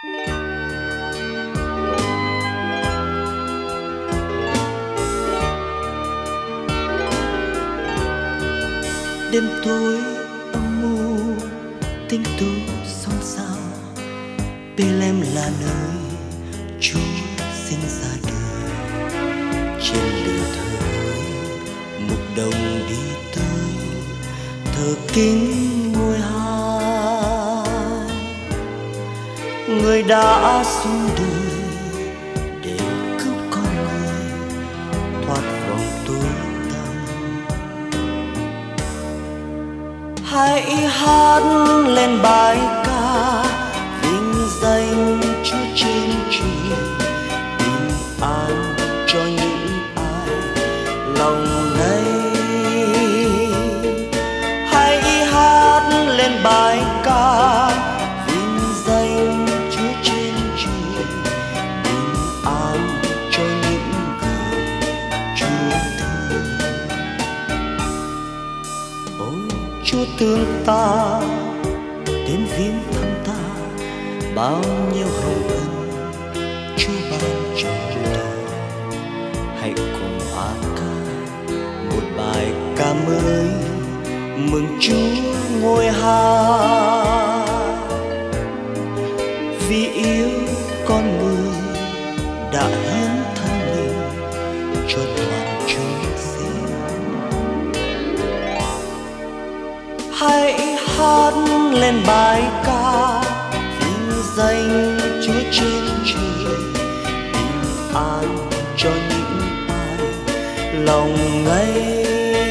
Đêm tối âm mưu tinh tú xôn xao, Bethlehem là nơi Chúa sinh ra đời. Trên lửa thờ mục đồng đi tới, thờ kính ngôi hai. Người đã xuống đời để cứu con người thoát vòng tối tăm. Hãy hát lên bài ca vinh danh Chúa trên trời, bình an cho những ai lòng nay. Hãy hát lên bài ca vinh danh Chúa trên trời, bình an cho những người Chúa thương. Ôi Chúa thương ta đến viếng thăm ta, bao nhiêu hồng ân Chúa ban cho đời. Hãy cùng hát ca một bài ca mới mừng Chúa ngôi hai. Vì yêu con người đã hiến thân mình cho toàn chúng sinh. Hãy hát lên bài ca vinh danh Chúa trên trời, bình an cho những ai lòng ngây.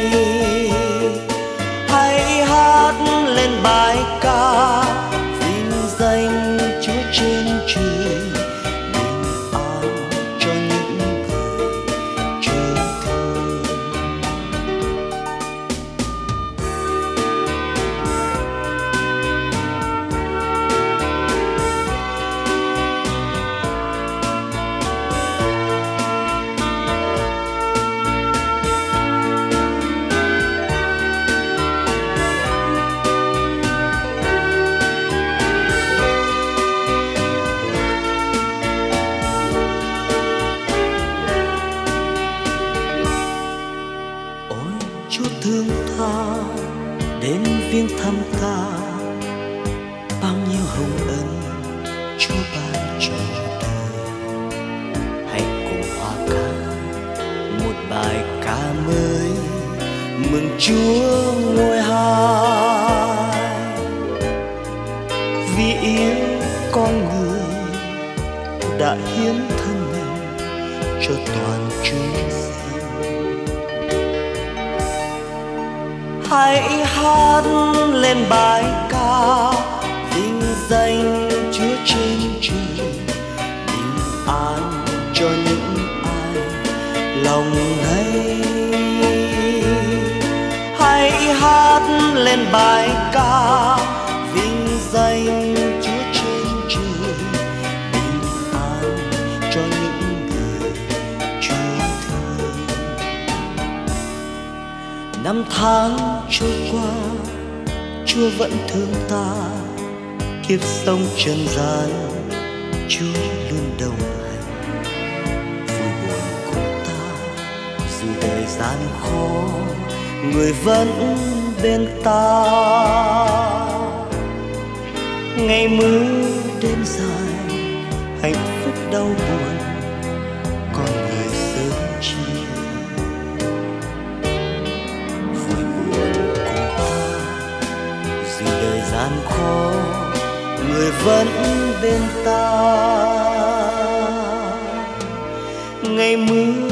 Hãy hát lên bài ca vinh danh Chúa trên trời, bình an cho những người Chúa thương. Chúa thương ta đến viếng thăm ta, bao nhiêu hồng ân Chúa ban cho đời. Hãy cùng hòa ca một bài ca mới mừng Chúa ngôi hai. Vì yêu con người đã hiến thân mình cho toàn chúng sinh. Hãy hát lên bài ca vinh danh Chúa trên trời, bình an cho những ai lòng ngây. Hãy hát lên bài ca vinh danh Chúa trên trời, bình an cho những người Chúa thương. Năm tháng trôi qua, Chúa vẫn thương ta. Kiếp sống trần gian, Chúa luôn đồng hành. Vui buồn cùng ta, dù đời gian khó, Người vẫn bên ta. Ngày mưa đêm dài, hạnh phúc đau buồn, con người sớm chia. Gian khó, Người vẫn bên ta. Ngày mưa